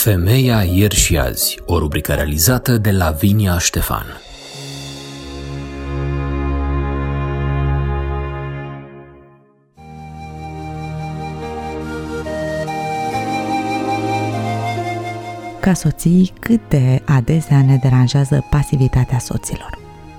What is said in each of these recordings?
Femeia ieri și azi, o rubrică realizată de Lavinia Ștefan. Ca soții, cât de adesea ne deranjează pasivitatea soților.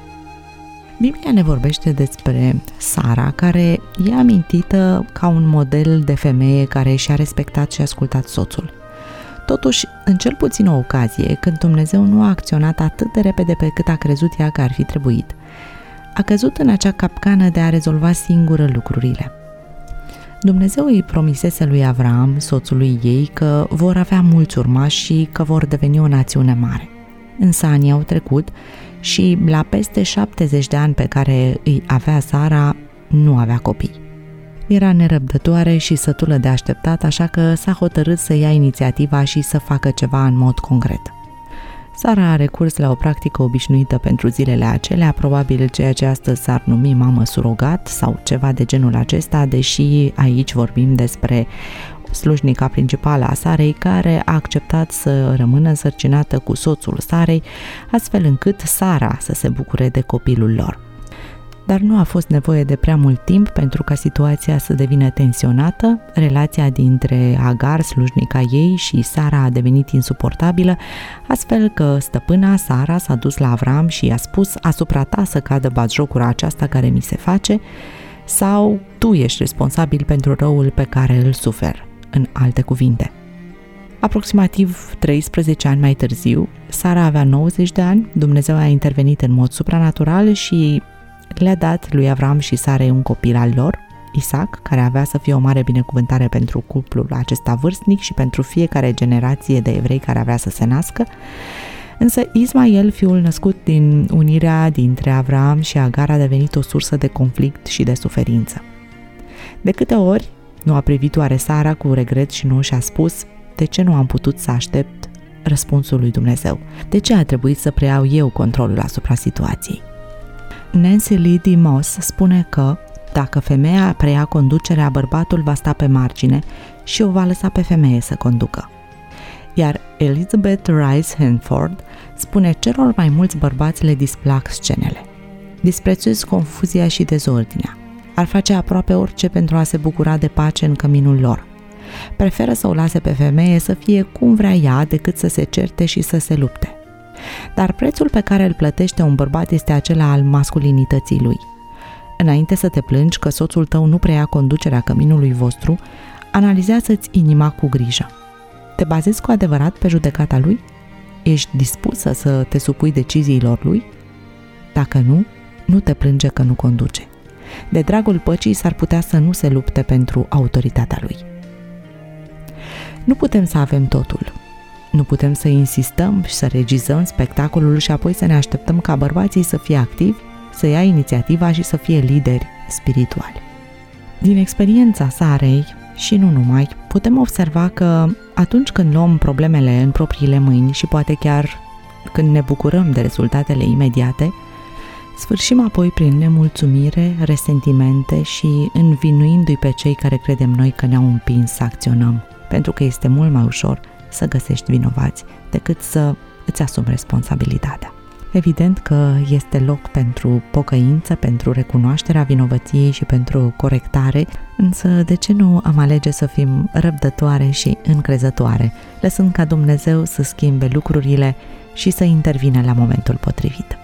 Biblia ne vorbește despre Sara, care e amintită ca un model de femeie care și-a respectat și ascultat soțul. Totuși, în cel puțin o ocazie, când Dumnezeu nu a acționat atât de repede pe cât a crezut ea că ar fi trebuit, a căzut în acea capcană de a rezolva singură lucrurile. Dumnezeu îi promisese lui Avram, soțului ei, că vor avea mulți urmași și că vor deveni o națiune mare. Însă anii au trecut și la peste 70 de ani pe care îi avea Sara, nu avea copii. Era nerăbdătoare și sătulă de așteptat, așa că s-a hotărât să ia inițiativa și să facă ceva în mod concret. Sara a recurs la o practică obișnuită pentru zilele acelea, probabil ceea ce astăzi s-ar numi mamă surogat sau ceva de genul acesta, deși aici vorbim despre slujnica principală a Sarei, care a acceptat să rămână însărcinată cu soțul Sarei, astfel încât Sara să se bucure de copilul lor. Dar nu a fost nevoie de prea mult timp pentru ca situația să devină tensionată, relația dintre Agar, slujnica ei, și Sara a devenit insuportabilă, astfel că stăpâna Sara s-a dus la Avram și i-a spus: asupra ta să cadă batjocura aceasta care mi se face, sau tu ești responsabil pentru răul pe care îl sufer. În alte cuvinte. Aproximativ 13 ani mai târziu, Sara avea 90 de ani, Dumnezeu a intervenit în mod supranatural și le-a dat lui Avram și Sarei un copil al lor, Isaac, care avea să fie o mare binecuvântare pentru cuplul acesta vârstnic și pentru fiecare generație de evrei care avea să se nască. Însă Ismael, fiul născut din unirea dintre Avram și Agar, a devenit o sursă de conflict și de suferință. De câte ori nu a privit oare Sara cu regret și nu și-a spus: de ce nu am putut să aștept răspunsul lui Dumnezeu? De ce a trebuit să preiau eu controlul asupra situației? Nancy Lee DeMoss spune că dacă femeia preia conducerea, bărbatul va sta pe margine și o va lăsa pe femeie să conducă. Iar Elizabeth Rice Hanford spune: celor mai mulți bărbați le displac scenele. Disprețuiesc confuzia și dezordinea. Ar face aproape orice pentru a se bucura de pace în căminul lor. Preferă să o lase pe femeie să fie cum vrea ea decât să se certe și să se lupte. Dar prețul pe care îl plătește un bărbat este acela al masculinității lui. Înainte să te plângi că soțul tău nu preia conducerea căminului vostru, analizează-ți inima cu grijă. Te bazezi cu adevărat pe judecata lui? Ești dispusă să te supui deciziilor lui? Dacă nu, nu te plânge că nu conduce. De dragul păcii s-ar putea să nu se lupte pentru autoritatea lui. Nu putem să avem totul. Nu putem să insistăm și să regizăm spectacolul și apoi să ne așteptăm ca bărbații să fie activi, să ia inițiativa și să fie lideri spirituali. Din experiența Sarei, și nu numai, putem observa că atunci când luăm problemele în propriile mâini și poate chiar când ne bucurăm de rezultatele imediate, sfârșim apoi prin nemulțumire, resentimente și învinuindu-i pe cei care credem noi că ne-au împins să acționăm, pentru că este mult mai ușor să găsești vinovați decât să îți asumi responsabilitatea. Evident că este loc pentru pocăință, pentru recunoașterea vinovăției și pentru corectare, însă de ce nu am alege să fim răbdătoare și încrezătoare, lăsând ca Dumnezeu să schimbe lucrurile și să intervină la momentul potrivit.